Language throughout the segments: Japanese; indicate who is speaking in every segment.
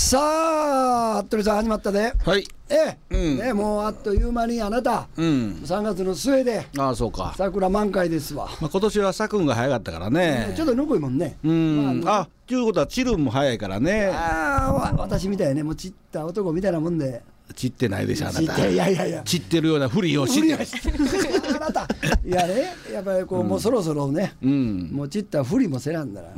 Speaker 1: さあ服部さん始まったで。
Speaker 2: はい。
Speaker 1: ね、もうあっという間にあなた、3月の末で
Speaker 2: ああそうか。
Speaker 1: 桜満開ですわ。
Speaker 2: 今年は咲くんが早かったからね。
Speaker 1: ちょっとぬくいもんね。
Speaker 2: あということは散るんも早いからね。
Speaker 1: 私みたいね、もう散った男みたいなもんで。
Speaker 2: 散ってないでしょあなた。
Speaker 1: いや
Speaker 2: 散ってるようなふりをして。
Speaker 1: あなたいやね、やっぱりこう、もうそろそろね、もう散ったふりもせなんだら。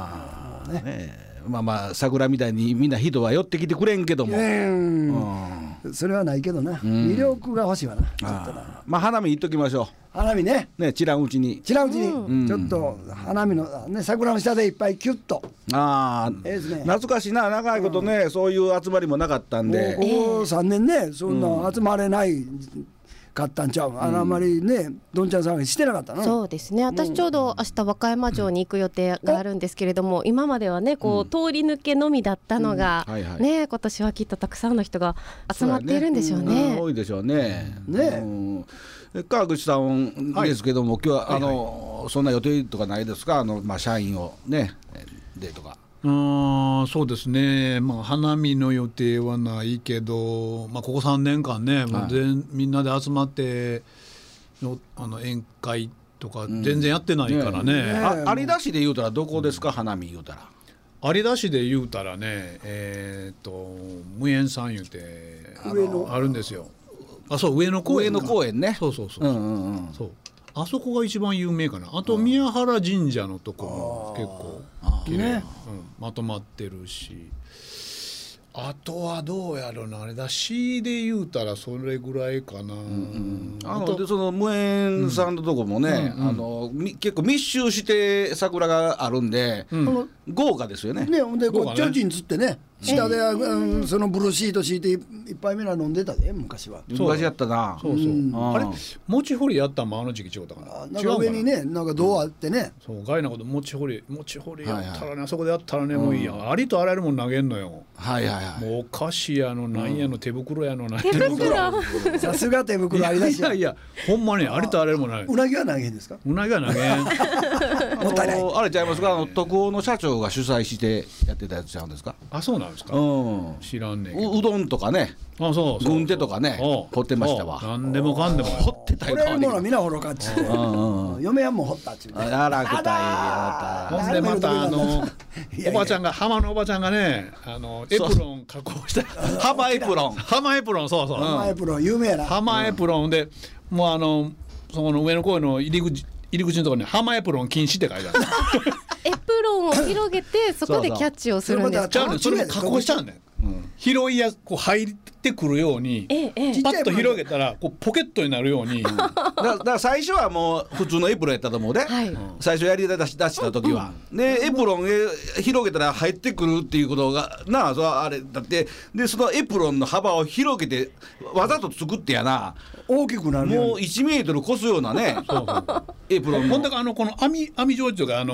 Speaker 2: まあまあ桜みたいにみんな人は寄ってきてくれんけども、
Speaker 1: それはないけどな、魅力が欲しいわな。
Speaker 2: まあ花見行っときましょう。
Speaker 1: 花見ね、
Speaker 2: 散らんうちに
Speaker 1: ちょっと花見のね、桜の下でいっぱいキュッと。
Speaker 2: 懐かしいな、長いことね、そういう集まりもなかったんで、
Speaker 1: ここ3年ね、そんな集まれないかったんちゃう。あんまりね、どんちゃん騒ぎしてなかったな。
Speaker 3: そうですね、私ちょうど明日和歌山城に行く予定があるんですけれども、今まではねこう通り抜けのみだったのがね、今年はきっとたくさんの人が集まっているんでしょうね。
Speaker 2: 多いでしょうね。川口さんですけども、今日はそんな予定とかないですか。社員をねでとか。
Speaker 4: そうですね、花見の予定はないけど、ここ3年間ね、もうみんなで集まって宴会とか全然やってないからね。
Speaker 2: 有田市で言うたらどこですか、花見言うたら。
Speaker 4: 有田市で言うたらね、無縁さん言うてあるんですよ。そう、上野公園
Speaker 2: ね。
Speaker 4: そうあそこが一番有名かな。あと宮原神社のとこも結構きれい、まとまってるし、あとはどうやろうな、あれだ市で言うたらそれぐらいかな。
Speaker 2: でその無縁さんのとこもね、結構密集して桜があるんで、豪華ですよね。
Speaker 1: ほんでこうちょちんつってね、下でそのブルーシート敷いていっぱい目ら飲んでたで、昔は。
Speaker 2: 昔やったな。
Speaker 4: あれ餅掘りやったんもあの時期違うたかな。
Speaker 1: なんか上にね、なんか銅あってね、
Speaker 4: ガイなこと餅掘りやったらね、あそこでやったらね、もういいやん、ありとあらゆるもん投げんのよ。もうお菓子やのなんやの手袋やのなんや
Speaker 1: の、さすが手袋ありだし。
Speaker 4: いやほんまにありとあらゆるもんない。
Speaker 1: うなぎは投げんですか。
Speaker 4: うなぎは投げん。
Speaker 2: もったいない。あれちゃいますか、徳王の社長が主催してやってたやつちゃうんですか。
Speaker 4: そうなんですか。知らんねんけど。
Speaker 2: うどんとかね、軍手とかね、掘ってましたわ。
Speaker 4: 何でもかんでも
Speaker 2: 掘ってたよ。
Speaker 1: これものみなほろかっちゅうて、嫁はもう掘ったっちゅうて。
Speaker 2: あらくたい。
Speaker 4: ほんでまたおばちゃんが、浜のおばちゃんがね、エプロン加工した。
Speaker 2: 浜エプロン。
Speaker 4: 浜エプロン、そうそう。
Speaker 1: 浜エプロン有名やな。
Speaker 4: 浜エプロンで、もうそこの上の公園の入り口のところに浜エプロン禁止って書いてある。
Speaker 3: エプロンを広げてそこでキャッチをするんですか。
Speaker 4: それも加工しちゃうんだよ。拾いやこう入ってくるように、パッと広げたらこうポケットになるように。
Speaker 2: だから最初はもう普通のエプロンやったと思うで、最初やり出した時は。でエプロン広げたら入ってくるっていうことがなあ、あれだって。でそのエプロンの幅を広げてわざと作ってやな、
Speaker 1: 大きくなるように
Speaker 2: もう1メートル越すようなねエプロンの。
Speaker 4: ほんでこの網状っていうか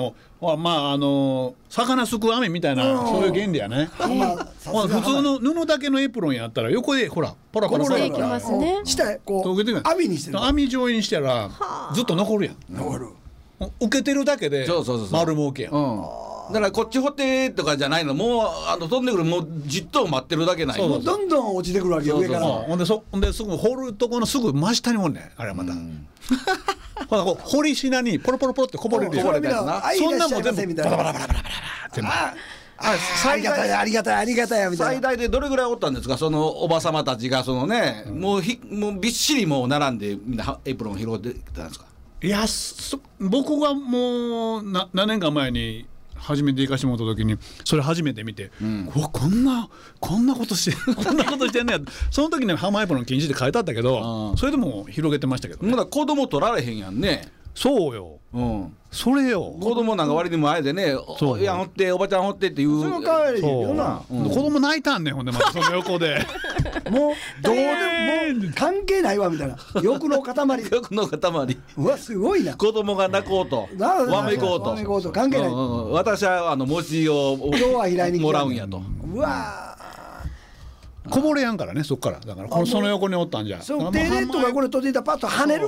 Speaker 4: 魚すく網みたいな、そういう原理やね。普通の布だけのエプロンやったら横でほらパラパラパラ
Speaker 3: いきますね。
Speaker 1: 下へこう網にしてる。
Speaker 4: 網状にしたらずっと残るやん。
Speaker 1: 残る。
Speaker 4: 受けてるだけで丸儲けやん。
Speaker 2: だからこっち掘ってとかじゃないの、もう飛んでくる、もうじっと待ってるだけない。
Speaker 1: どんどん落ちてくるわけよ、上から。
Speaker 4: ほんですぐ掘るとこのすぐ真下にもんねん、あれはまた。掘りしなにポロポロポロってこぼれるやん。そんなもん全部バラバラバラバラバラ全部。
Speaker 1: ありがたいありがたいありがたいみたいな。
Speaker 2: 最大でどれぐらいおったんですか、そのおばさまたちが。そのね、もうびっしりもう並んでみんなエプロン拾ってたんですか。
Speaker 4: いや、僕がもう何年か前に初めて行かしてもらった時にそれ初めて見て、こんなことしてんねや。その時に浜エプロン禁止って書いてあったけど、それでも広げてましたけどね。
Speaker 2: まだ子供取られへんやんね。
Speaker 4: そうよ、それよ。
Speaker 2: 子供なんか割に前でね、いや掘っておばちゃん掘ってっていう。
Speaker 1: その代わりよな。
Speaker 4: 子供泣いたんねん、ほんでまたその横で。
Speaker 1: もうどうでも関係ないわみたいな。欲の塊。
Speaker 2: 欲の塊。
Speaker 1: うわすごいな。
Speaker 2: 子供が泣こうとわめこうと
Speaker 1: 関係ない。
Speaker 2: 私は餅をもらうんやと。
Speaker 1: うわ。
Speaker 4: こぼれやんからね、そっから。だからその横におったんじゃ。
Speaker 1: そう手でとかこれ取っていたらパッと跳ねるもんね。それがまたこう醍醐味なんやけど。
Speaker 4: そこから離れやなあかんねん実は。ね。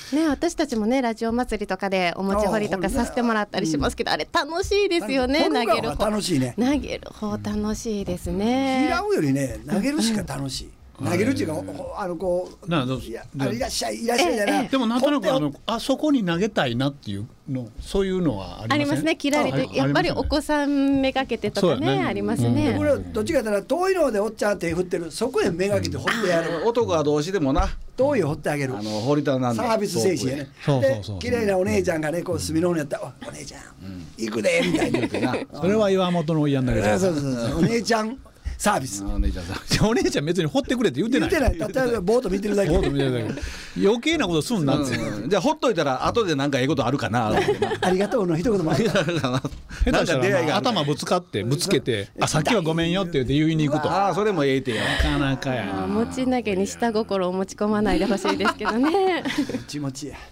Speaker 3: ね、私たちもねラジオ祭りとかでお餅掘りとかさせてもらったりしますけど、あれ楽しいですよね。投げる方
Speaker 1: 楽しいね。
Speaker 3: 投げる方楽しいですね。
Speaker 1: 拾うよりね投げるしか楽しい。投げるっていうかこういらっしゃいいらっしゃいじゃない。
Speaker 4: でもなんとなくあそこに投げたいなっていうのそういうのはありますね。
Speaker 3: 切られてやっぱりお子さんめがけてとかねありますね。
Speaker 1: これどっちかというと遠いのでおっちゃん手振ってる、そこへめがけて掘ってやる。
Speaker 2: 男はどうしてもな
Speaker 1: 遠い掘ってあげる。
Speaker 2: 掘りたなんで
Speaker 1: サービス精神やね。で綺麗なお姉ちゃんがねこう隅の方にやったらお姉ちゃん行くでみたいな。
Speaker 4: それは岩本の家んだけど。
Speaker 1: そうお姉ちゃんサービス。
Speaker 4: お姉ちゃん別に掘ってくれって言ってない。
Speaker 1: 言ってない。ただボート見てるだけ。
Speaker 4: 余計なことすんなって。
Speaker 2: じゃあほっといたら後でなんかええことあるかな。
Speaker 1: ありがとうの一言もある。
Speaker 4: 下手したら頭ぶつけてさっきはごめんよって言いに行くと。
Speaker 2: ああそれもええてよ。
Speaker 4: なかなかや。
Speaker 3: 餅投げに下心を持ち込まないでほしいですけどね。
Speaker 1: 気持ちや。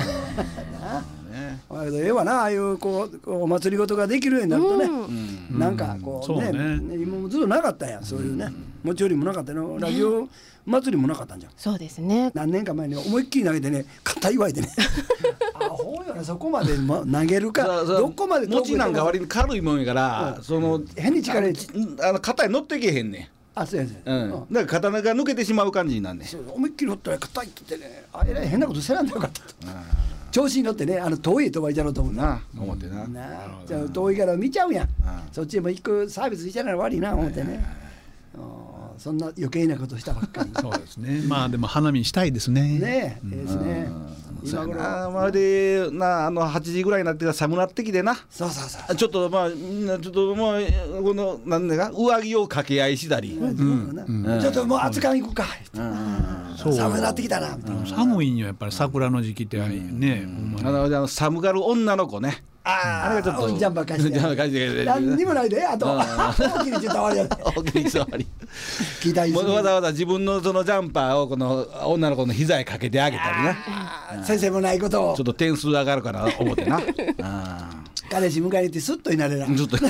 Speaker 1: ええわな、ああいうこうお祭りごとができるようになるとね、なんかこうね今もずっとなかったやん、そういうね餅よりもなかったの、ラジオ祭りもなかったんじゃん。
Speaker 3: そうですね。
Speaker 1: 何年か前に思いっきり投げてね、肩祝いでねアホよね、そこまで投げるかどこまで
Speaker 2: 餅なんか割に軽いもんやからその
Speaker 1: 変に力
Speaker 2: 肩に乗ってけへんねん。
Speaker 1: あ、そうやそうや、
Speaker 2: だから肩が抜けてしまう感じになんねん。
Speaker 1: 思いっきり掘ったら肩いってね、あえらい変なことせらんでよかったと調子に乗ってね、遠いとこ行っちゃろうと思うな
Speaker 2: 思ってな。
Speaker 1: じゃあ遠いから見ちゃうやん、そっちへも行くサービスしちゃうの悪いな思ってね、そんな余計なことしたばっかり。
Speaker 4: そうですね。まあでも花見したいですね。
Speaker 1: ねえ、ですね。
Speaker 2: 今頃までな8時ぐらいになってから寒なってきてな。
Speaker 1: そう
Speaker 2: ちょっっとまあみんなちょっともうこのなんだか上着を掛け合いしたり。
Speaker 1: ちょっともう熱燗行くか。寒くなってきたなみたいな。
Speaker 4: 寒いんよやっぱり桜の時期ってね。
Speaker 2: 寒がる女の子ね。
Speaker 1: あれがちょっとジャンパー貸して何にもないで、あと大きにちょっと終わりやで。
Speaker 2: 大きに終わりわざわざ自分のそのジャンパーをこの女の子の膝へかけてあげたりな。
Speaker 1: 先生もないことを
Speaker 2: ちょっと点数上がるから思ってな。
Speaker 1: 彼氏迎えに行ってスッといなれな。
Speaker 2: ずっとスッ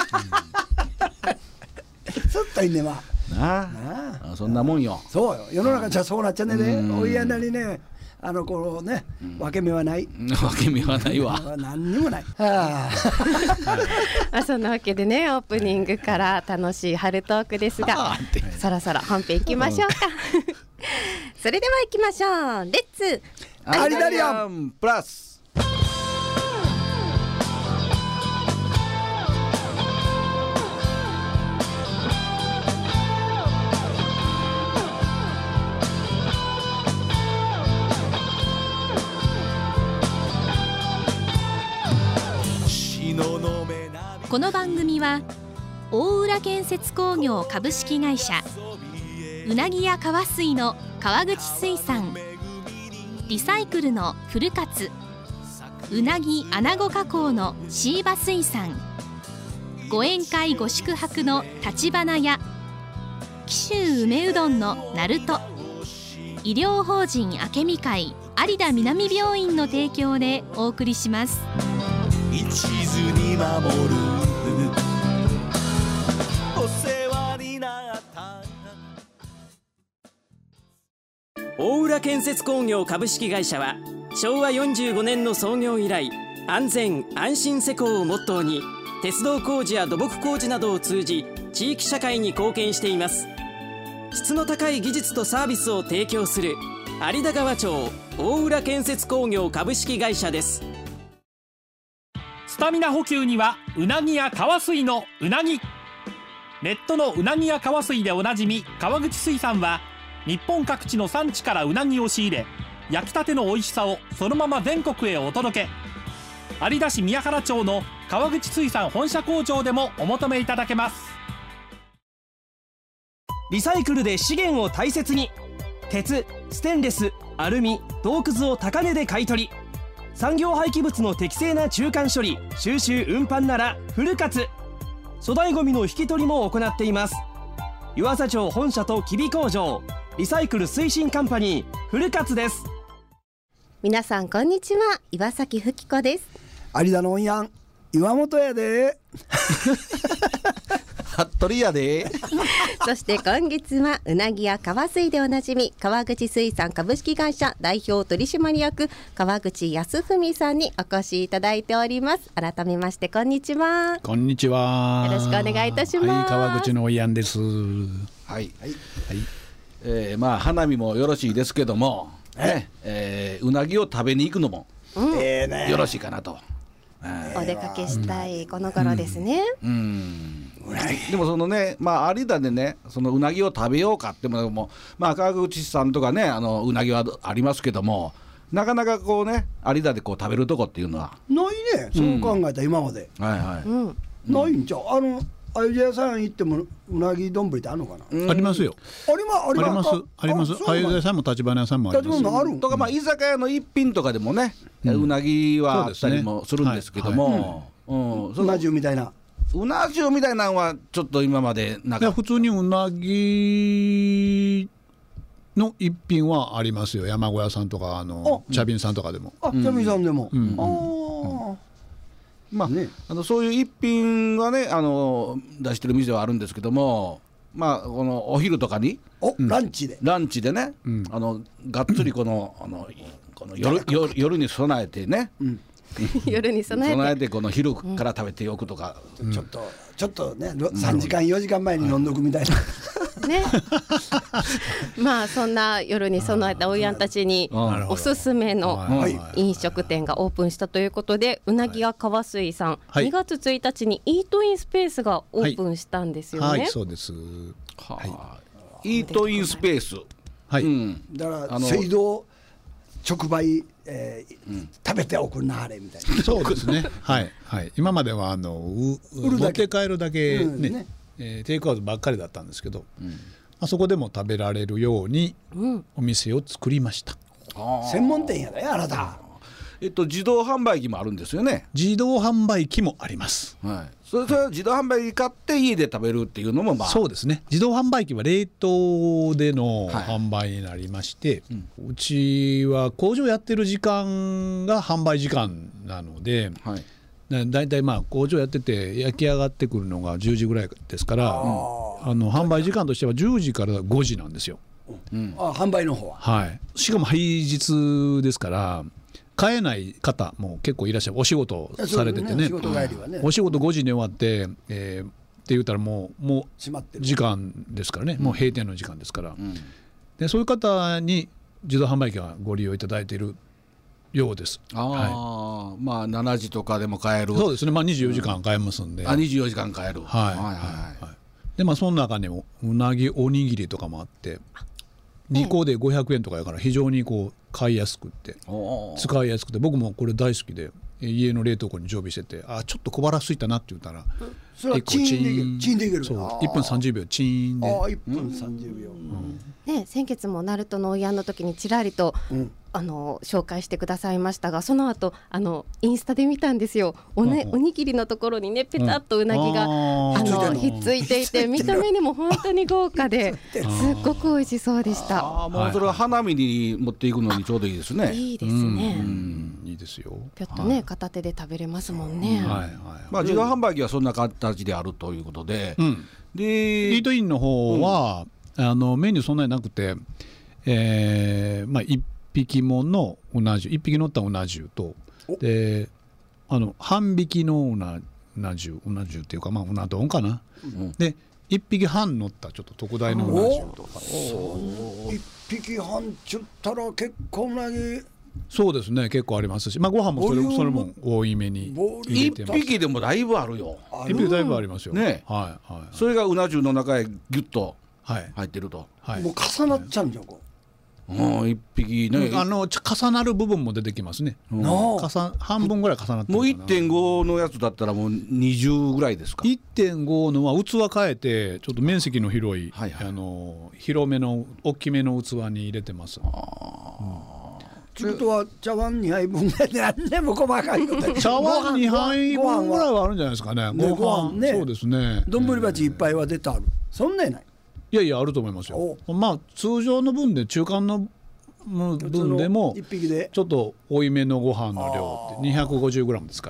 Speaker 1: といんねま
Speaker 2: あそんなもんよ。
Speaker 1: そうよ、世の中じゃそうなっちゃねで、お家なりねこのね分け目はない。
Speaker 2: 分け目はないわ。
Speaker 1: 何にもない。
Speaker 3: そんなわけでね、オープニングから楽しい春トークですが、そろそろ本編いきましょうか。それでは行きましょう。レッツ
Speaker 1: アリダリアン
Speaker 2: プラス。
Speaker 5: この番組は大浦建設工業株式会社、うなぎや川水の川口水産、リサイクルのフルカツ、うなぎアナゴ加工のシーバ水産、ご宴会ご宿泊の立花屋、紀州梅うどんのなると、医療法人明美会有田南病院の提供でお送りします。一途に守るお世話になった。
Speaker 6: 大浦建設工業株式会社は昭和45年の創業以来、安全安心施工をモットーに鉄道工事や土木工事などを通じ地域社会に貢献しています。質の高い技術とサービスを提供する有田川町大浦建設工業株式会社です。
Speaker 7: スタミナ補給にはうなぎや川水のうなぎ。ネットのうなぎや川水でおなじみ川口水産は、日本各地の産地からうなぎを仕入れ、焼きたての美味しさをそのまま全国へお届け。有田市宮原町の川口水産本社工場でもお求めいただけます。
Speaker 6: リサイクルで資源を大切に。鉄、ステンレス、アルミ、銅くずを高値で買い取り、産業廃棄物の適正な中間処理、収集運搬ならフルカツ。粗大ごみの引き取りも行っています。湯浅町本社と吉備工場、リサイクル推進カンパニーフルカツです。
Speaker 3: 皆さんこんにちは、岩崎ふ子です。
Speaker 1: 有田のおんやん岩本やで。
Speaker 2: 服部やで
Speaker 3: そして今月はうなぎやカワスイでおなじみ川口水産株式会社代表取締役川口康文さんにお越しいただいております。改めましてこんにちは。
Speaker 4: こんにちは。
Speaker 3: よろしくお願いいたします。
Speaker 4: はい、川口のおいやんです。はい
Speaker 2: はい、まあ花見もよろしいですけども、うなぎを食べに行くのもよろしいかなと、
Speaker 3: お出かけしたいこの頃ですね。
Speaker 2: でもそのね、まあ有田でねそのうなぎを食べようかってもまあ川口さんとかねうなぎはありますけども、なかなかこうね有田でこう食べるとこっていうのは
Speaker 1: ないね。そう考えた今まで、ないんちゃう。あゆじ屋さん行ってもうなぎ丼ってあるのかな。
Speaker 4: ありますよ。
Speaker 1: あります。
Speaker 4: あゆじ屋さんも立花屋さんもあります。
Speaker 2: とかまあ居酒屋の一品とかでもね、うなぎはあったりもするんですけども、
Speaker 1: うな重みたいな。
Speaker 2: うな重みたいなのはちょっと今までなかった。
Speaker 4: 普通にうなぎの一品はありますよ。山小屋さんとか茶瓶さんとかでも。
Speaker 1: 茶瓶さんでも。
Speaker 2: まあね、そういう一品はね出してる店はあるんですけども、まあこのお昼とかに
Speaker 1: ランチで
Speaker 2: ね、がっつりこの夜に備えてね、
Speaker 3: 夜に備えて
Speaker 2: この昼から食べておくとか、
Speaker 1: ちょっとね3時間4時間前に飲んどくみたいな
Speaker 3: ねまあそんな夜に備えたおいやんたちにおすすめの飲食店がオープンしたということで、うなぎや川水さん、2月1日にイートインスペースがオープンしたんですよね。
Speaker 4: はい、そうです。
Speaker 2: イートインスペース、
Speaker 1: だから水道直売、食べておくなあれみたいな。
Speaker 4: そうですね。はいはい。今までは持って帰るだけね、テイクアウトばっかりだったんですけど、そこでも食べられるようにお店を作りました。
Speaker 1: 専門店やであなた。
Speaker 2: 自動販売機もあるんですよね。
Speaker 4: 自動販売機もあります。
Speaker 2: それは自動販売機買って家で食べるっていうのも
Speaker 4: そうですね。自動販売機は冷凍での販売になりまして、うちは工場やってる時間が販売時間なので、だいたいまあ工場やってて焼き上がってくるのが10時ぐらいですから、販売時間としては10時から5時なんですよ。
Speaker 1: 販売の方は。
Speaker 4: しかも平日ですから買えない方も結構いらっしゃる。お仕事されててね、お仕事5時に終わってって言ったらもう時間ですからね、もう閉店の時間ですから、でそういう方に自動販売機はご利用いただいているようです。
Speaker 2: まあ7時とかでも買える。
Speaker 4: そうですね。まあ24時間買えますんで。
Speaker 2: 24時間買える。
Speaker 4: でその中にもうなぎおにぎりとかもあって、2個で500円とかやから非常にこう買いやすくって使いやすくて、僕もこれ大好きで家の冷凍庫に常備してて、ちょっと小腹空いたなって言ったら
Speaker 1: それはチーンでいける。
Speaker 4: そう1分30秒チーンで。
Speaker 1: 1分30秒、
Speaker 3: 先月もナルトのおいやんの時にちらりと、紹介してくださいましたが、その後インスタで見たんですよ。おにぎりのところにねペタッとうなぎが、ひっついていて見た目にも本当に豪華ですっごく美味しそうでした。
Speaker 2: もうそれは花見に持っていくのにちょうどいいですね。
Speaker 3: いいですね。
Speaker 4: いいですよ。
Speaker 3: ぴょっとね、片手で食べれますもんね。
Speaker 2: 自動販売機はそんな形であるということで、
Speaker 4: でイートインの方は、メニューそんなになくて、1匹ものうな重、1匹乗ったうな重と、で半匹のうな重っていうか、うな丼かな、で1匹半乗ったちょっと特大のうな重とか。
Speaker 1: 1匹半ちゅったら結構うなぎ。
Speaker 4: そうですね、結構ありますし、ご飯もそれも多いめに入れてます。
Speaker 2: 1匹でもだいぶあるよ。
Speaker 4: 1匹だいぶありますよ
Speaker 2: ね。それがうな重の中へギュッと入ってると、
Speaker 1: もう重なっちゃうんじゃん
Speaker 2: 1匹ね。
Speaker 4: 重なる部分も出てきますね。半分ぐらい重なってる。
Speaker 2: もう 1.5 のやつだったらもう20ぐらいですか。
Speaker 4: 1.5 のは器変えてちょっと面積の広い、広めの大きめの器に入れてます。
Speaker 1: ということは茶碗2杯分で何でも細かいこと
Speaker 4: 茶碗2杯分ぐらいはあるんじゃないですかね。
Speaker 1: ご飯ね。
Speaker 4: そうですね。
Speaker 1: 丼鉢1杯は出てある。そんなにない。
Speaker 4: いやあると思いますよ。通常の分で中間の分でもちょっと多いめのご飯の量って 250g ですから、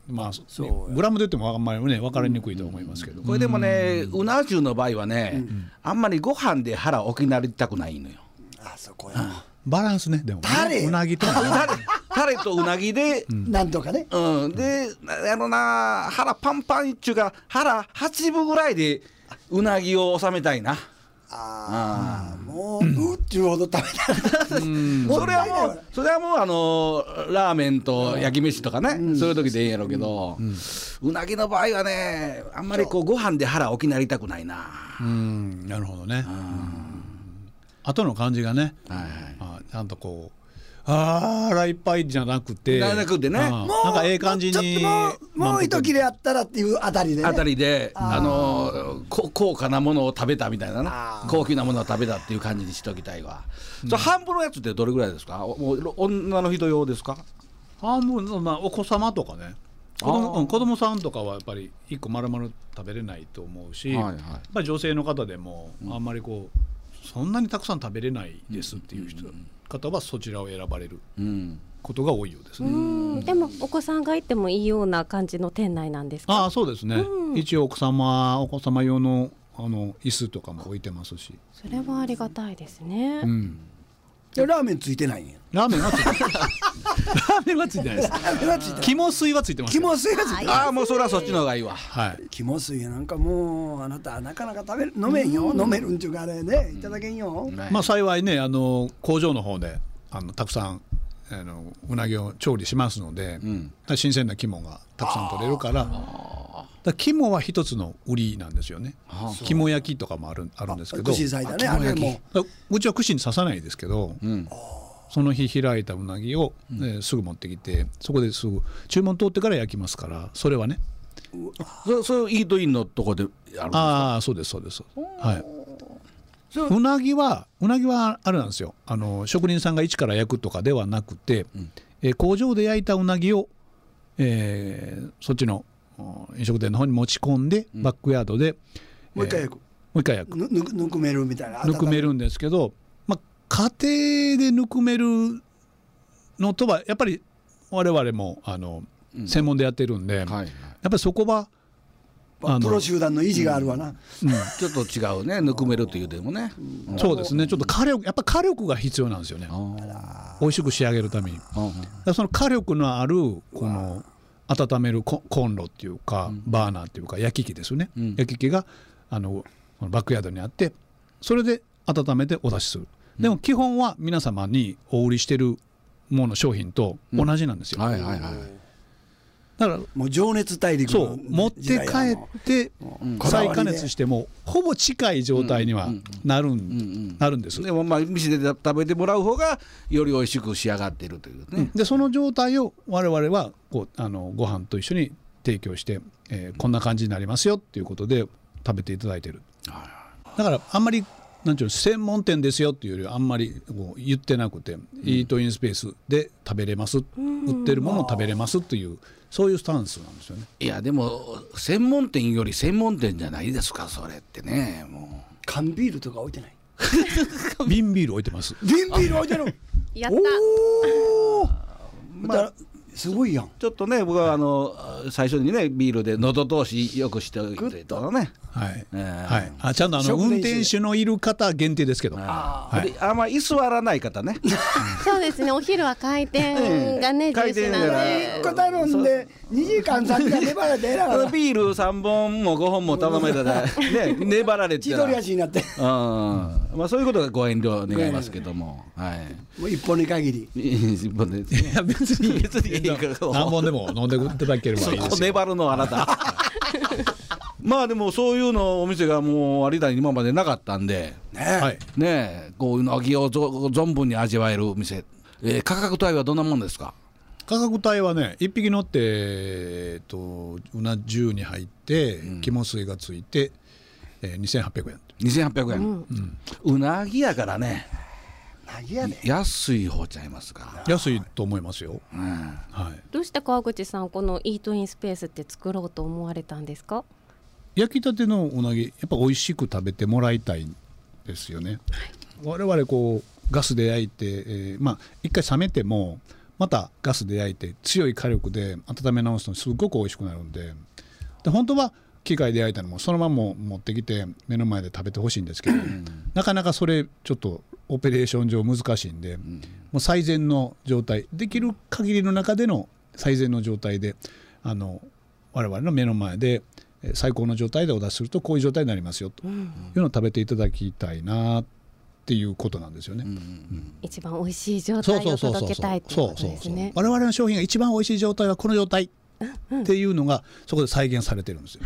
Speaker 4: まあ、ね、グラムで言ってもあんまりね分かりにくいと思いますけど、
Speaker 2: これでもね、うな重の場合はね、あんまりご飯で腹大きなりたくないのよ。
Speaker 1: あそこや
Speaker 4: バランスね。でもね、うなぎと
Speaker 2: タレとうなぎで、
Speaker 1: なんとかね、
Speaker 2: で腹パンパンっちゅうか腹8分ぐらいでうなぎを収めたいな。
Speaker 1: もうっちゅうほど食べたい
Speaker 2: それはもうラーメンと焼き飯とかね、そういう時でいいんやろうけど、うなぎの場合はね、あんまりこうご飯で腹大きなりたくないな。
Speaker 4: なるほどね。後の感じがね、ちゃんとこう腹いっぱいじゃなくて
Speaker 2: ね、
Speaker 4: なんかええ感じに
Speaker 1: もう一切れあったらっていうあたりで
Speaker 2: 高価なものを食べたみたいなな、高級なものを食べたっていう感じにしておきたいわ。半分のやつってどれぐらいですか？もう女の人用ですか？
Speaker 4: 半分の、お子様とかね、子供さんとかはやっぱり1個丸々食べれないと思うし、やっぱり女性の方でもあんまりこうそんなにたくさん食べれないですっていう方はそちらを選ばれることが多いようですね。
Speaker 3: でもお子さんがいてもいいような感じの店内なんですか？
Speaker 4: そうですね、一応お子様用の椅子とかも置いてますし、
Speaker 3: それはありがたいですね。
Speaker 1: ラーメンついてないんや。
Speaker 4: ラーメンはついてないラーメンはついてないです。肝水はついてます。
Speaker 1: 肝水がついてる。
Speaker 2: もうそれはそっちの方がいいわ。
Speaker 1: 肝水なんかもうあなたなかなか飲めんよ。飲めるんちゅうかあれね、いただけんよ。
Speaker 4: 幸いね、工場の方でたくさんうなぎを調理しますので、新鮮な肝がたくさん取れるから、肝は一つの売りなんですよね。肝焼きとかもあるんですけど、
Speaker 1: 串刺だね、あれも
Speaker 4: うちは串に刺さないですけど、その日開いたうなぎを、すぐ持ってきて、そこですぐ注文通ってから焼きますから、それはね、
Speaker 2: そうイートインのとこであるんですか？
Speaker 4: そうです。うなぎはあれなんですよ。職人さんが一から焼くとかではなくて、工場で焼いたうなぎを、そっちの飲食店の方に持ち込んで、バックヤードで
Speaker 1: もう一回焼く。ぬくめるみたいな。
Speaker 4: ぬくめるんですけど、家庭でぬくめるのとはやっぱり我々も専門でやってるんで、やっぱりそこは
Speaker 1: プロ集団の維持があるわな。
Speaker 2: ちょっと違うね、ぬくめるというでもね。
Speaker 4: そうですね、ちょっとやっぱ火力が必要なんですよね、美味しく仕上げるために。その火力のあるこの温めるコンロっていうか、バーナーっていうか焼き器ですね、焼き器がバックヤードにあって、それで温めてお出しする。でも基本は皆様にお売りしてるもの商品と同じなんですよ。だから
Speaker 1: もう情熱大陸
Speaker 4: の持って帰って再加熱してもほぼ近い状態にはなるんです。
Speaker 2: でも店で食べてもらう方がより美味しく仕上がっているというね。
Speaker 4: でその状態を我々はご飯と一緒に提供して、こんな感じになりますよっていうことで食べていただいてる。だからあんまりなんていうの、専門店ですよっていうよりはあんまり言ってなくて、イートインスペースで食べれます、売ってるものを食べれますっていう、そういうスタンスなんですよね。
Speaker 2: いやでも専門店より専門店じゃないですか、それってね。もう
Speaker 1: 缶ビールとか置いてない？
Speaker 4: 瓶ビール置いてます。
Speaker 1: 瓶ビール置いてる。
Speaker 3: やった。
Speaker 1: すごいやん。
Speaker 2: ちょっとね、僕は最初にね、ビールで喉通しよくしておいてとね。
Speaker 4: ちゃんと運転手のいる方限定ですけど、
Speaker 2: あんまり居座らない方ね。
Speaker 3: そうですね、お昼は回転がね、重視なんで。
Speaker 1: 1個頼んで2時間3時間粘られてえらが
Speaker 2: ビール3本も5本も頼めたらね、粘られて
Speaker 1: 千鳥足になって、
Speaker 2: そういうことがご遠慮願いますけども、
Speaker 1: もう1本に限り。
Speaker 2: 1本で
Speaker 4: いや別に何本でも飲んでいただければいいですよ。
Speaker 2: 粘るのあなた。でもそういうのお店がもう有田に今までなかったんでね、こういううなぎを存分に味わえるお店、価格帯はどんなもんですか？
Speaker 4: 価格帯はね、1匹乗ってうな重に入って肝水がついて、2800円。
Speaker 2: 2800円、うなぎやからね、安い方ちゃいますか？
Speaker 4: 安いと思いますよ。
Speaker 3: どうして川口さんこのイートインスペースって作ろうと思われたんですか？
Speaker 4: 焼きたてのうなぎやっぱ美味しく食べてもらいたいんですよね。我々こうガスで焼いて、一回冷めてもまたガスで焼いて強い火力で温め直すとすごく美味しくなるんで、本当は機械で焼いたのもそのまま持ってきて目の前で食べてほしいんですけど、なかなかそれちょっとオペレーション上難しいんで、もう最善の状態、できる限りの中での最善の状態で我々の目の前で最高の状態でお出しするとこういう状態になりますよというのを食べていただきたいなっていうことなんですよね。
Speaker 3: 一番美味しい状態を届けたいっていうことですね。
Speaker 4: 我々の商品が一番美味しい状態はこの状態っていうのがそこで再現されてるんですよ。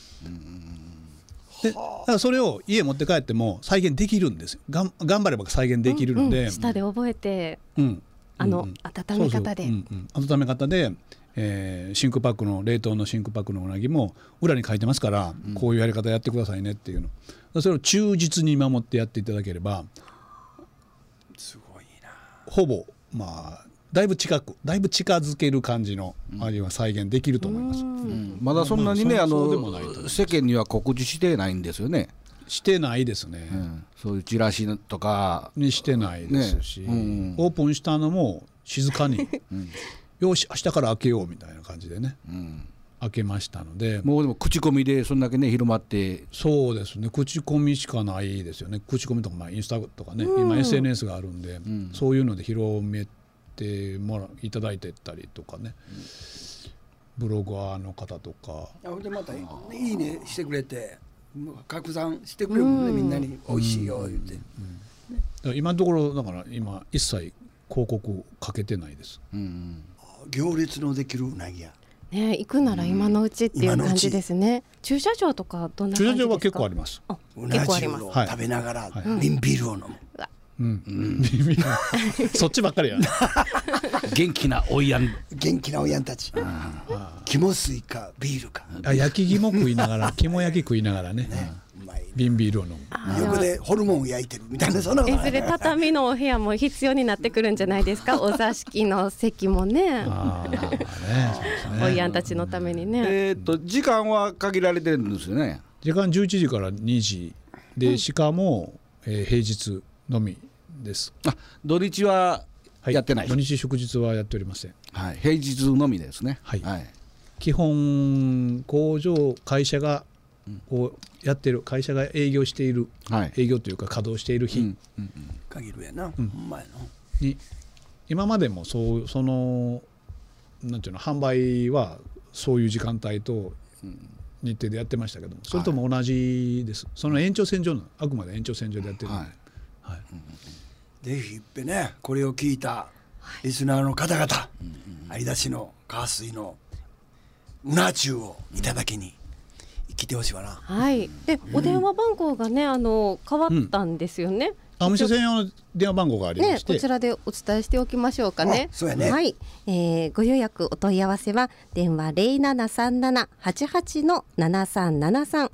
Speaker 4: でだからそれを家持って帰っても再現できるんですよ。頑張れば再現できるので、
Speaker 3: 舌で覚えて、温め方で
Speaker 4: 温め方で、真空パックの冷凍の真空パックのうなぎも裏に書いてますから、こういうやり方やってくださいねっていうの、それを忠実に守ってやっていただければ
Speaker 1: すごいな、
Speaker 4: ほぼだいぶ近づける感じの味は再現できると思います。
Speaker 2: まだそんなにね、世間には告知してないんですよね。
Speaker 4: してないですね、
Speaker 2: そういうチラシとか
Speaker 4: にしてないですし、オープンしたのも静かに、よし明日から開けようみたいな感じでね、開けましたので、
Speaker 2: もうでも口コミでそんだけね広まって。
Speaker 4: そうですね、口コミしかないですよね。口コミとかインスタとかね、今 SNS があるんで、そういうので広めていただいてたりとかね、ブロガーの方とか
Speaker 1: でまたいいねしてくれて拡散してくれるもんね、みんなに美味しいよ言って、
Speaker 4: 今のところだから今一切広告かけてないです、
Speaker 1: 行列のできるうなぎ屋
Speaker 3: ね、行くなら今のうちっていう感じですね。駐車場とかどんな感じですか？
Speaker 4: 駐車場は結構あります。
Speaker 1: うな重を食べながら瓶ビールを飲む。
Speaker 4: そっちばっかりや。
Speaker 2: 元気なおいやん
Speaker 1: たち。肝水かビールか。
Speaker 4: 焼き肝食いながら、肝焼き食いながらね。瓶ビールを飲む。
Speaker 1: 横でホルモンを焼いてるみたいな、そんなこと。
Speaker 3: それ畳のお部屋も必要になってくるんじゃないですか。お座敷の席もね。おいやんたちのためにね。
Speaker 2: 時間は限られてるんですよね。
Speaker 4: 時間11時から2時で、しかも平日のみです。
Speaker 2: 土日はやってない。
Speaker 4: 土日祝日はやっておりません。
Speaker 2: 平日のみですね。
Speaker 4: 基本会社がやってる、会社が営業している、営業というか稼働している日
Speaker 1: 限るやな、
Speaker 4: に今までもそのなんていうの、販売はそういう時間帯と日程でやってましたけども、それとも同じです。その延長線上の、あくまで延長線上でやってるので、
Speaker 1: ぜひいっぺね、これを聞いたリスナーの方々、有田市の川水のうな重をいただきに来てほしいわな。
Speaker 3: でお電話番号がね変わったんですよね。
Speaker 4: お店専用の電話番号がありまして、
Speaker 3: こちらでお伝えしておきましょうかね。
Speaker 1: そうやね。
Speaker 3: ご予約お問い合わせは電話0737-88-7373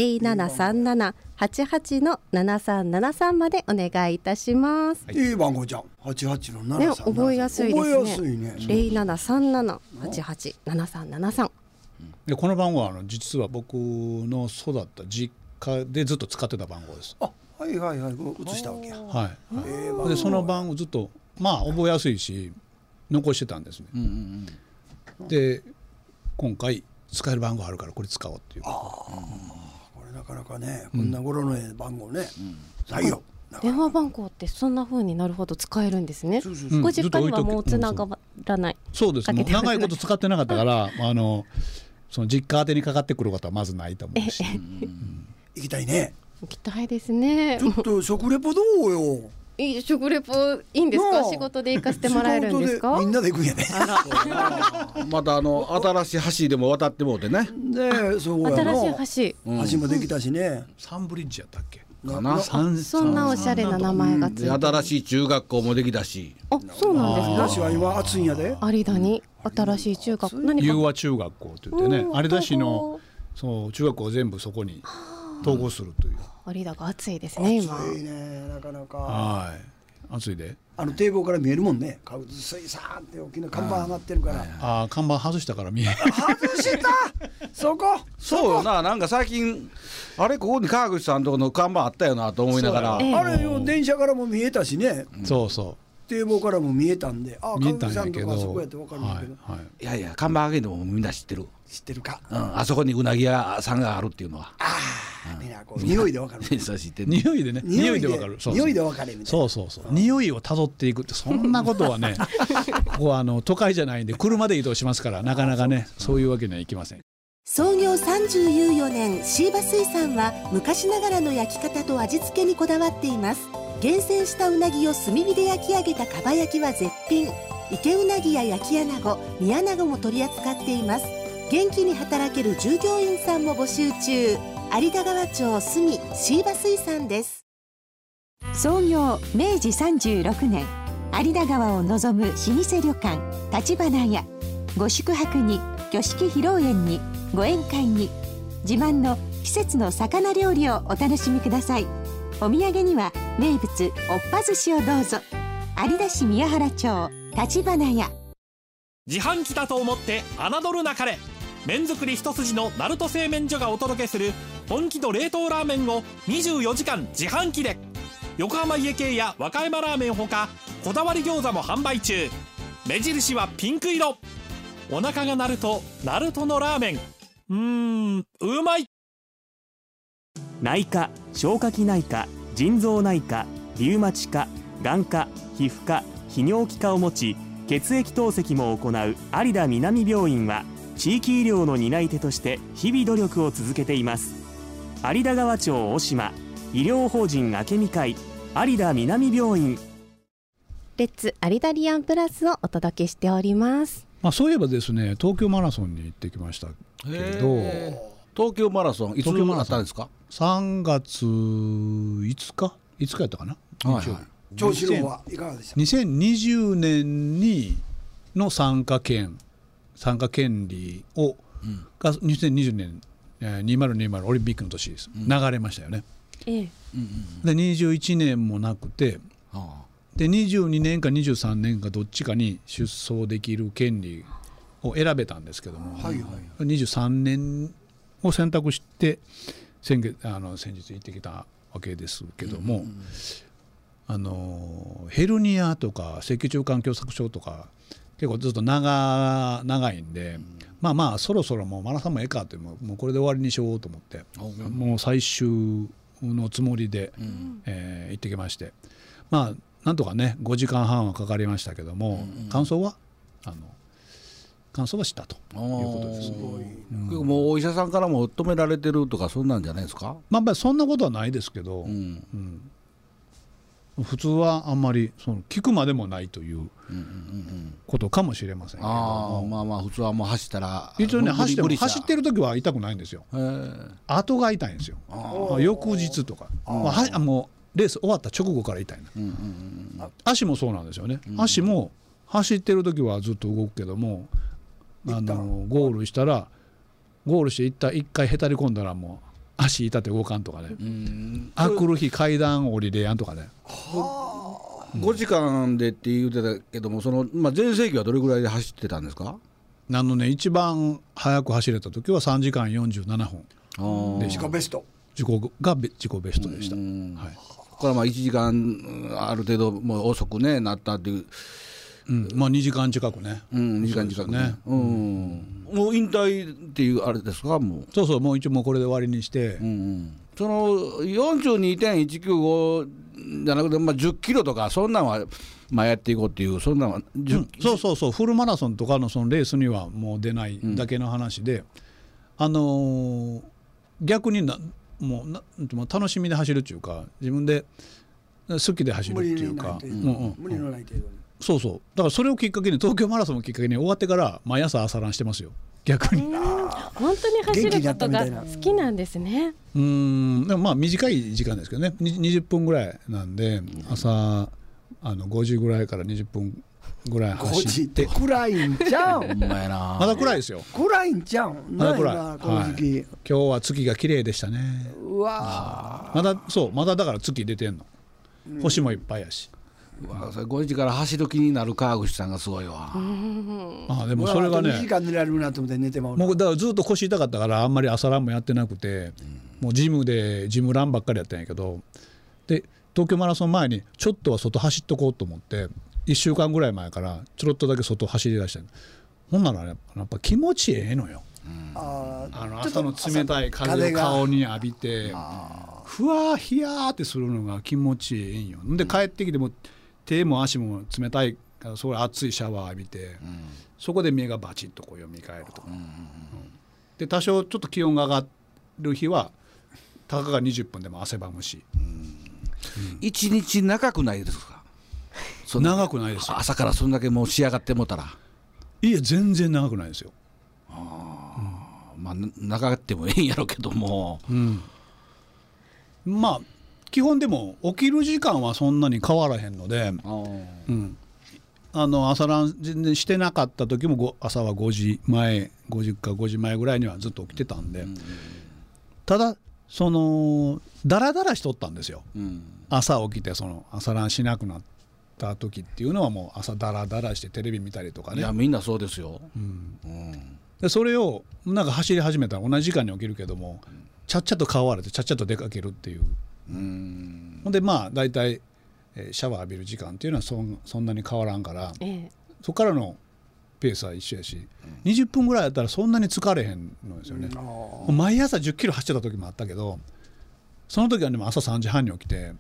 Speaker 3: 0737-88-7373までお願いいたします。
Speaker 1: いい番号じゃん。88-73、
Speaker 3: 覚えやすいですね。0737-88-7373。
Speaker 4: でこの番号は実は僕の育った実家でずっと使ってた番号です。
Speaker 1: 移したわけや。
Speaker 4: でその番号ずっと覚えやすいし残してたんですね。で今回使える番号あるからこれ使おうっていう。
Speaker 1: これなかなかね、こんな頃の番号ね、ないよ。
Speaker 3: 電話番号ってそんな風になるほど使えるんですね。ご実家にはもうつながらない。
Speaker 4: そうです。もう長いこと使ってなかったからその実家宛てにかかってくることはまずないと思うし。
Speaker 1: 行きたいね。
Speaker 3: 行きたいですね。
Speaker 1: ちょっと食レポどうよ。
Speaker 3: 食レポいいんですか？仕事で行かせてもらえるんですか？
Speaker 1: みんなで行くんやね。
Speaker 2: また新しい橋でも渡ってもうてね。
Speaker 3: 新しい
Speaker 1: 橋もできたしね。
Speaker 4: サンブリッジやったっけ
Speaker 2: かな。
Speaker 3: そんなおしゃれな名前がついて、
Speaker 2: 新しい中学校もできたし。
Speaker 3: そうなんですか？
Speaker 1: 私は今暑いんやで。
Speaker 3: 有田に新しい中学、
Speaker 4: 融和中学校といってね、有田市の中学校を全部そこに統合するという。
Speaker 3: 有田が暑いですね今。
Speaker 1: 暑いね、なかなか。
Speaker 4: 暑いで。
Speaker 1: 堤防から見えるもんね。川口水産って大きな看板上がってるから。
Speaker 4: 看板外したから見える。
Speaker 1: 外したそこ。
Speaker 2: そうよな。なんか最近ここに川口さんとこの看板あったよなと思いながら。
Speaker 1: あれよ、電車からも見えたしね。
Speaker 4: そうそ
Speaker 1: 堤防からも見えたんで、あ、
Speaker 4: 見えた
Speaker 1: 川口さんと
Speaker 4: んやけど、
Speaker 1: かそこやって分かるんだけど、
Speaker 4: はいはい、
Speaker 2: いやいや看板上げてもみんな知ってる、
Speaker 1: 知ってるか、
Speaker 2: あそこにうなぎ屋さんがあるっていうのは、
Speaker 1: みんなこう匂いで分かる
Speaker 2: そう知ってる、
Speaker 4: 匂いでね、匂いでわかる、
Speaker 1: 匂いで分かるみたいな、
Speaker 4: そうそうそう、匂いをたどっていくって、そんなことはねここは都会じゃないんで車で移動しますから、なかなかねそういうわけにはいきません。
Speaker 8: 創業34年、椎葉水産は昔ながらの焼き方と味付けにこだわっています。厳選したうなぎを炭火で焼き上げたかば焼きは絶品。池うなぎや焼き穴子、煮穴子も取り扱っています。元気に働ける従業員さんも募集中。有田川町住椎葉水産です。創業明治36年、有田川を望む老舗旅館立花屋。ご宿泊に、挙式披露宴に、ご宴会に、自慢の季節の魚料理をお楽しみください。お土産には名物おっぱ寿司をどうぞ。有田市宮原町立花屋。
Speaker 7: 自販機だと思って侮るなかれ。麺作り一筋の鳴門製麺所がお届けする本気の冷凍ラーメンを24時間自販機で。横浜家系や和歌山ラーメンほか、こだわり餃子も販売中。目印はピンク色。お腹が鳴ると鳴門のラーメン、うまい。
Speaker 6: 内科、消化器内科、腎臓内科、リウマチ科、眼科、皮膚科、泌尿器科を持ち、血液透析も行う有田南病院は地域医療の担い手として日々努力を続けています。有田川町大島医療法人明美会有田南病院。
Speaker 3: レッツ有田リアンプラスをお届けしております。
Speaker 4: そういえばですね、東京マラソンに行ってきましたけれど、
Speaker 2: 東京マラソンいつあったんですか
Speaker 4: ？3月5日やったかな、
Speaker 1: はいはい、調子のはいかがでしたか
Speaker 4: ？2020年の参加権利を、が2020年2020オリンピックの年です、流れましたよね、で21年もなくて、で22年か23年かどっちかに出走できる権利を選べたんですけども、23年を選択して先日行ってきたわけですけども、ヘルニアとか脊柱管狭窄症とか結構ずっと長いんで、そろそろもうマラソンもええかって、もうこれで終わりにしようと思って、もう最終のつもりで、行ってきまして、なんとかね5時間半はかかりましたけども、完走はしたということです。
Speaker 2: もうお医者さんからも止められてるとかそんなんじゃないですか？
Speaker 4: そんなことはないですけど、普通はあんまり聞くまでもないということかもしれませんけど、普
Speaker 2: 通はもう走ったら
Speaker 4: 一応ね走ってる時は痛くないんですよ。後が痛いんですよ。翌日とかもうレース終わった直後から痛いな。足もそうなんですよね。足も走ってる時はずっと動くけども、ゴールして一回へたり込んだらもう足痛って動かんとかね、あくる日階段降りれやんとかね。
Speaker 2: 5時間でって言うてたけども、全盛期はどれぐらいで走ってたんですか？
Speaker 4: 一番早く走れた時は3時間47分で、
Speaker 1: 自己ベスト
Speaker 4: 自己ベストでした。
Speaker 2: これは1時間ある程度もう遅くねなったっていう、
Speaker 4: 2時間近くね、
Speaker 2: 2時間近くね、もう引退っていうあれですか？もう
Speaker 4: そうもう一応もうこれで終わりにして、
Speaker 2: その 42.195 じゃなくて、10キロとかそんなんはやっていこうっていう、そんなんは、
Speaker 4: そうフルマラソンとかのそのレースにはもう出ないだけの話で、逆にもう楽しみで走るっていうか、自分で好きで走るっていうか、
Speaker 1: 無理のない程度に、
Speaker 4: そうだからそれをきっかけに、東京マラソンをきっかけに終わってから毎朝朝ランしてますよ、逆に。
Speaker 3: 本当に走ることが好きなんですね。
Speaker 4: でも短い時間ですけどね、20分ぐらいなんで、朝5時ぐらいから20分ぐらい走って。5時
Speaker 1: って暗いんちゃうん
Speaker 4: まだ暗いですよ。
Speaker 1: 暗いんちゃうん。
Speaker 4: まだ暗い。今日は月が綺麗でしたね。
Speaker 1: うわ
Speaker 4: まだだから月出てんの、星もいっぱいやし。
Speaker 2: 5時から走る気になる川口さんがすごいわ。
Speaker 4: でもそれがね、
Speaker 1: 2時間寝られるなと思って寝てまう。
Speaker 4: もうだからずっと腰痛かったから、あんまり朝ランもやってなくて、もうジムランばっかりやったんやけど、で東京マラソン前にちょっとは外走っとこうと思って 1週間ぐらい前からちょろっとだけ外走り出してほんならやっぱ気持ちええのよ、朝の冷たい風を顔に浴びてふわーひやーってするのが気持ちええんよ。で帰ってきても手も足も冷たいからそれ熱いシャワー浴びて、そこで目がバチッとこう読み替えるとか、で多少ちょっと気温が上がる日はたかが20分でも汗ばむし、
Speaker 2: 一日長くないですか？
Speaker 4: 長くないですよ。
Speaker 2: 朝からそんだけもう仕上がってもたら。
Speaker 4: いや全然長くないですよ。
Speaker 2: まあ長くてもええんやろうけども、
Speaker 4: まあ基本でも起きる時間はそんなに変わらへんので、朝ラン全然してなかった時も朝は5時前50か5時前ぐらいにはずっと起きてたんで、ただそのダラダラしとったんですよ、朝起きてその朝ランしなくなった時っていうのはもう朝ダラダラしてテレビ見たりとかね。
Speaker 2: いやみんなそうですよ、
Speaker 4: でそれをなんか走り始めたら同じ時間に起きるけども、ちゃっちゃと顔洗ってちゃっちゃと出かけるっていう、ほんでまあ大体シャワー浴びる時間っていうのはそんなに変わらんから、そこからのペースは一緒やし、20分ぐらいやったらそんなに疲れへんのですよね。毎朝10キロ走ってた時もあったけど、その時はでも朝3時半に起きて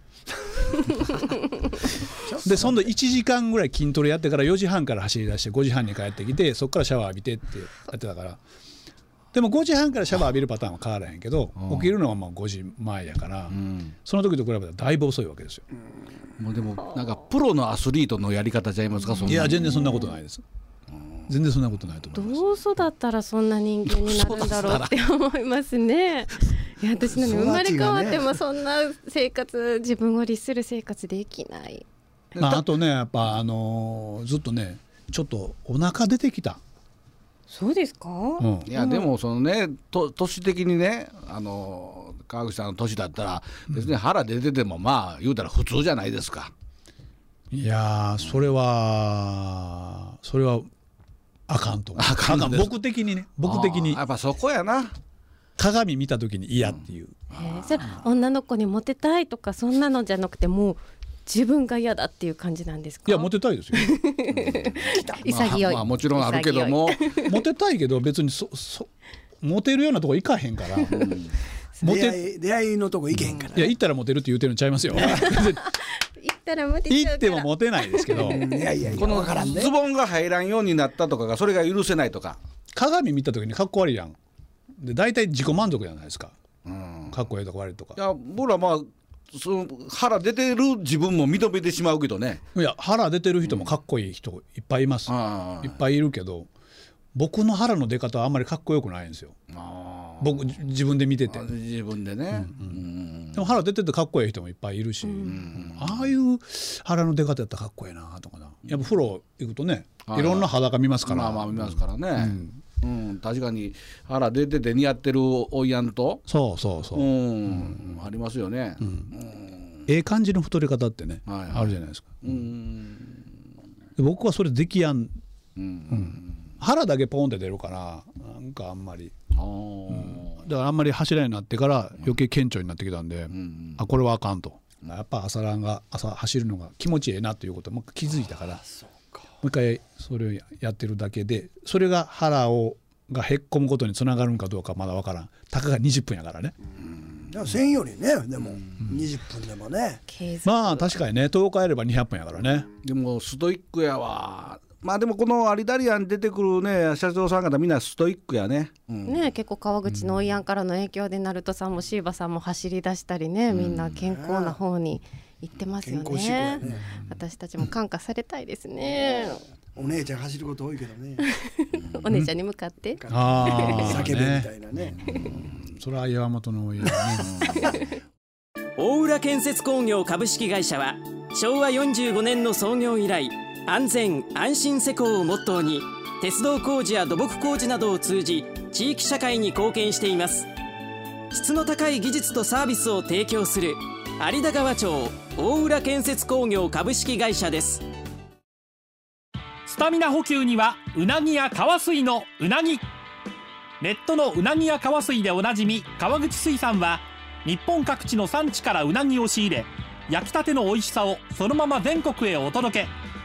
Speaker 4: でその1時間ぐらい筋トレやってから4時半から走り出して5時半に帰ってきて、そこからシャワー浴びてってやってたから、でも5時半からシャワー浴びるパターンは変わらへんけど、起きるのはまあ5時前やから、その時と比べたらだいぶ遅いわけですよ。
Speaker 2: もうでもなんかプロのアスリートのやり方ちゃいますか？そんな。
Speaker 4: いや全然そんなことないです。全然そんなことないと思います。
Speaker 3: どう育ったらそんな人間になるんだろうって思いますね。いや私なんか生まれ変わってもそんな生活、自分を律する生活できない。
Speaker 4: あとねやっぱずっとねちょっとお腹出てきた。
Speaker 3: そうですか？
Speaker 2: いやでもそのね年的にね川口さんの年だったら別に腹出ててもまあ言うたら普通じゃないですか。
Speaker 4: いやそれはあかんと思う。あかん僕的にね、僕的に
Speaker 2: やっぱそこやな。
Speaker 4: 鏡見た時に嫌っていう、
Speaker 3: それ女の子にモテたいとかそんなのじゃなくて、もう自分が嫌だっていう感じなんですか？
Speaker 4: いやモテたいですよ
Speaker 3: 潔い、
Speaker 2: まあもちろんあるけども
Speaker 4: モテたいけど別にモテるようなとこ行かへんから、
Speaker 1: 出会いのとこ行けへんから、
Speaker 4: いや行ったらモテるって言うてるのちゃいますよ行ってもモテないですけど
Speaker 2: このズボンが入らんようになったとかがそれが許せないとか、
Speaker 4: 鏡見た時にかっこ悪いやんで、大体自己満足じゃないですか、かっこいいとか悪いとか。
Speaker 2: いや僕らまあその腹出てる自分も認めてしまうけどね。
Speaker 4: いや腹出てる人もかっこいい人いっぱいいます、いっぱいいるけど、僕の腹の出方はあんまりかっこよくないんですよ。僕自分で見てて
Speaker 2: 自分でね、
Speaker 4: でも腹出ててかっこいい人もいっぱいいるし、ああいう腹の出方やったらかっこいいなとかな。やっぱ風呂行くとね、いろんな裸見ますから。
Speaker 2: まあ見ますからね、確かに腹出てて似合ってるおいやんと
Speaker 4: そう、
Speaker 2: ありますよね、
Speaker 4: ええ感じの太り方ってね、あるじゃないですか。で僕はそれできやん、腹だけポンって出るからなんかあんまり、だからあんまり走らないようになってから余計顕著になってきたんで、あこれはあかんと。やっぱ朝走るのが気持ちいいなということも気づいたから、もう一回それをやってるだけで、それが腹がへっこむことにつながるんかどうかまだ分からん。たかが20分やからね。
Speaker 1: 1000よりね、でも20分でもね、
Speaker 4: まあ確かにね、10日やれば200分やからね。
Speaker 2: でもストイックやわ。まあでもこのアリダリアン出てくるね社長さん方みんなストイックやね、
Speaker 3: 結構川口のおいやんからの影響で鳴門さんも椎葉さんも走り出したりね、みんな健康な方に行ってますよね。私たちも感化されたいですね。
Speaker 1: お姉ちゃん走ること多いけどね
Speaker 3: お姉ちゃんに向かって
Speaker 1: 叫ぶみたいなね、
Speaker 4: それは岩本のおいやね
Speaker 6: 大浦建設工業株式会社は昭和45年の創業以来、安全安心施工をモットーに鉄道工事や土木工事などを通じ地域社会に貢献しています。質の高い技術とサービスを提供する有田川町大浦建設工業株式会社です。
Speaker 7: スタミナ補給にはうなぎや川水のうなぎ。ネットのうなぎや川水でおなじみ川口水産は、日本各地の産地からうなぎを仕入れ、焼きたての美味しさをそのまま全国へお届け。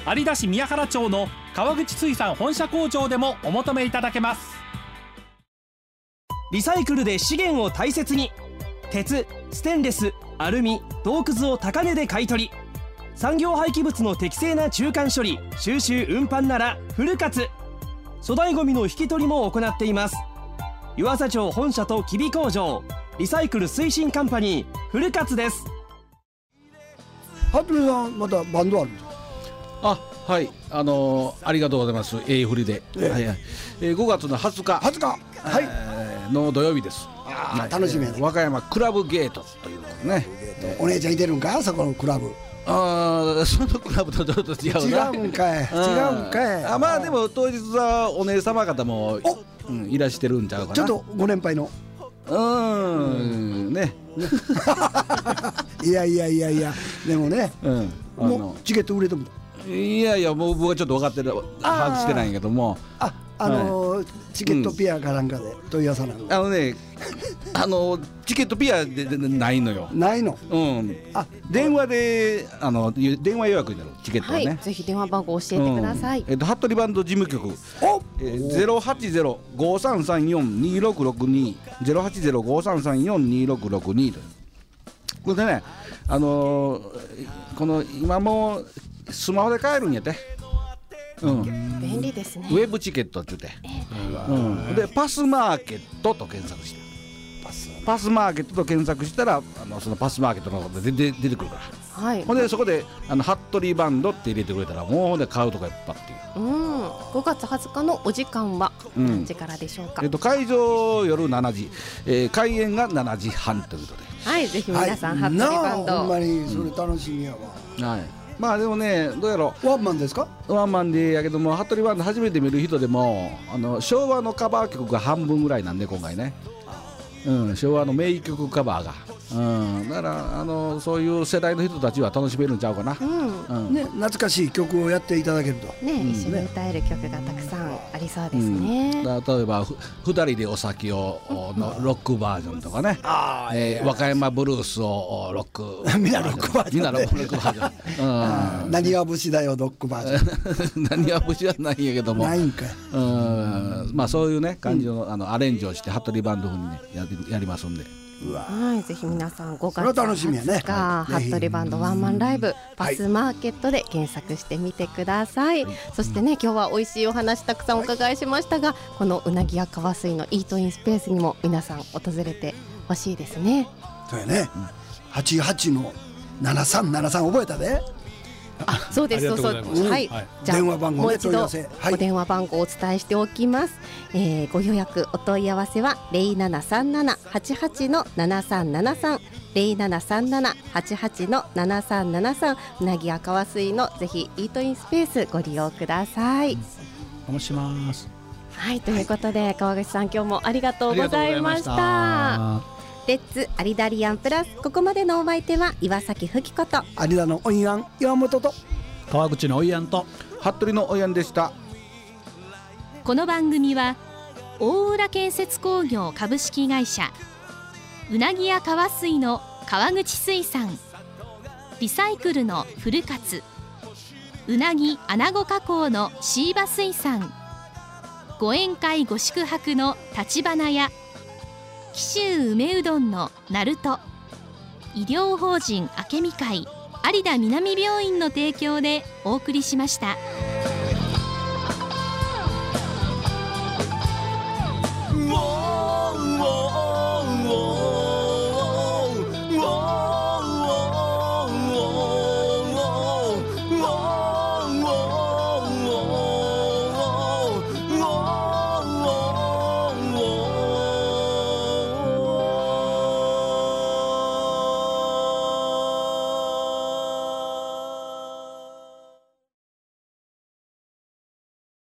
Speaker 7: 有田市宮原町の川口水産本社工場でもお求めいただけます。
Speaker 9: リサイクルで資源を大切に。鉄、ステンレス、アルミ、銅くずを高値で買い取り、産業廃棄物の適正な中間処理、収集運搬ならフルカツ。粗大ごみの引き取りも行っています。湯浅町本社と吉備工場、リサイクル推進カンパニーフルカツです。
Speaker 1: 服部さんまたバンドあるんですか？
Speaker 2: あ、はい、ありがとうございます。振りで、5月の20日、はい、の土曜日です。
Speaker 1: 楽しみやね。
Speaker 2: 和歌山クラブゲートというね。
Speaker 1: お姉ちゃんいてるんか、そこのクラブ。
Speaker 2: そのクラブとちょっと違うな。
Speaker 1: 違うんかい。
Speaker 2: まあでも当日はお姉様方もいらしてるんちゃうかな。
Speaker 1: ちょっとご年配の。
Speaker 2: ね。
Speaker 1: いやでもね、もうチケット売れても。
Speaker 2: いやもう僕はちょっと分かってる、把握してないんやけども。
Speaker 1: チケットピアかなんかで問い合わせなんだ。
Speaker 2: チケットピアでないのよ。
Speaker 1: ないの。
Speaker 2: 電話で電話予約になるチケットはね。
Speaker 3: ぜひ電話番号教えてください。
Speaker 2: 服部バンド事務局080-5334-2662 080-5334-2662。これでね、この今もうスマホで買えるんやって。
Speaker 3: 便利ですね。
Speaker 2: ウェブチケットって言って、でパスマーケットと検索して、パスマーケットと検索したらそのパスマーケットのことで出てくるから、ほんでそこで服部バンドって入れてくれたらもうで買うとかやっぱっていう。
Speaker 3: 5月20日のお時間は何時からでしょうか？
Speaker 2: 会場夜7時、開演が7時半ということで、
Speaker 3: はい、ぜひ皆さん服部バンド、
Speaker 1: ほんまにそれ楽しみやわ。
Speaker 2: はい、まあでもね、どうやろ
Speaker 1: ワンマンですか？
Speaker 2: ワンマンでやけども、服部バンド初めて見る人でも昭和のカバー曲が半分ぐらいなんで今回ね、昭和の名曲カバーが、だからそういう世代の人たちは楽しめるんちゃうかな。
Speaker 1: ね、懐かしい曲をやっていただけると
Speaker 3: ね、一緒に歌える曲がたくさんありそうですね。
Speaker 2: 例えば2人でお酒をのロックバージョンとかね、和歌山ブルースをロック
Speaker 1: みんなロックバージョンで、なにわ節だよロックバージョン。
Speaker 2: なにわ節はないんやけども、
Speaker 1: ないんかい。
Speaker 2: まあそういうね感じのアレンジをして服部バンド風にねやりますんで。
Speaker 3: はい、ぜひ皆さん5月20日、服部バンドワンマンライブパスマーケットで検索してみてください。そしてね、今日は美味しいお話たくさんお伺いしましたが、このうなぎやかわ水のイートインスペースにも皆さん訪れてほしいですね。
Speaker 1: そうやね、88の7373覚えたで。
Speaker 3: そうです、そうそう、はい。じゃあもう一度お電話番号をお伝えしておきます。ご予約お問い合わせは0737-88の7373 0737-88の7373、うなぎやかわ水のぜひイートインスペースご利用ください。
Speaker 4: お待ちします。
Speaker 3: はい、ということで川口さん、今日もありがとうございました。レッツアリダリアンプラス、ここまでのお相手は岩崎吹子と
Speaker 1: 有田のおいやん岩本と
Speaker 4: 川口のおいやんと
Speaker 2: 服部のおいやんでした。
Speaker 5: この番組は大浦建設工業株式会社、うなぎや川水の川口水産、リサイクルのフルカツ、うなぎアナゴ加工のシーバ水産、ご宴会ご宿泊の立花屋、紀州梅うどんのなると、医療法人あけみ会有田南病院の提供でお送りしました。